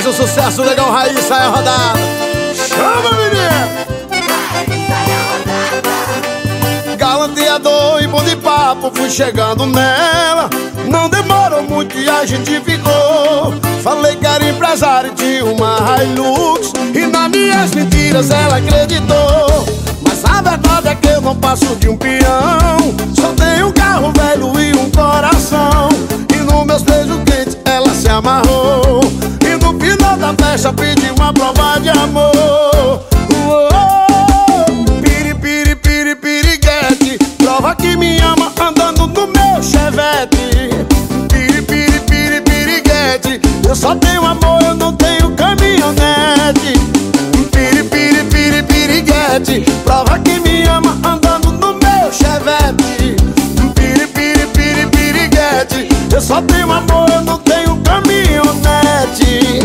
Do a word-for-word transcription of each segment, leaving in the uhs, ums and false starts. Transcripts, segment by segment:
mais um sucesso, Negão Raiz, sai a rodada. Chama, menino! Galanteador e bom de papo, fui chegando nela. Não demorou muito e a gente ficou. Falei que era empresário de uma Hilux, e nas minhas mentiras ela acreditou. Mas a verdade é que eu não passo de um peão. Só tenho um carro velho e um coração. E nos meus beijos quentes ela se amarrou. E no final da festa pedi uma prova de amor. Uou, piri, piri, piri, piriguete, prova que me ama andando no meu Chevette. Piri, piri, piri, piriguete, eu só tenho amor, eu não tenho caminhonete. Piri, piri, piri, piriguete, prova que me ama andando no meu Chevette. Piri, piri, piri, piriguete, eu só tenho amor, eu não tenho caminhonete.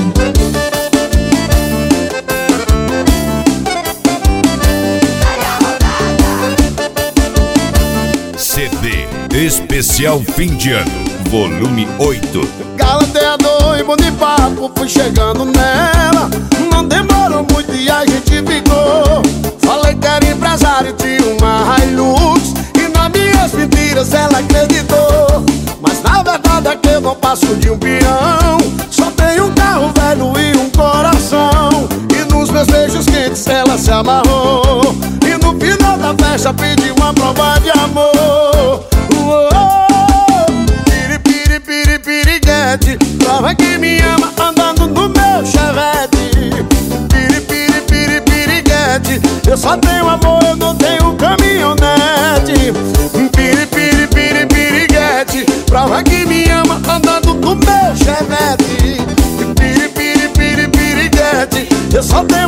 C D Especial Fim de Ano, volume oito. Galanteador e bom de papo, fui chegando nela. Não demorou muito e a gente ficou. Falei que era empresário de uma Hilux, e nas minhas mentiras ela acreditou. Mas na verdade é que eu não passo de um peão. Só tenho um carro velho e um coração. E nos meus beijos quentes ela se amarrou. E no final da festa pedi uma prova de amor. Uou, piri, piri, piri, piriguete, prova que me ama andando no meu Chevette. Piri, piri, piri, piriguete, eu só tenho amor, eu não tenho caminhonete. Piri, piri, piri, piriguete, prova que me ama andando no meu Chevette. Piri, piri, piri, piriguete, eu só tenho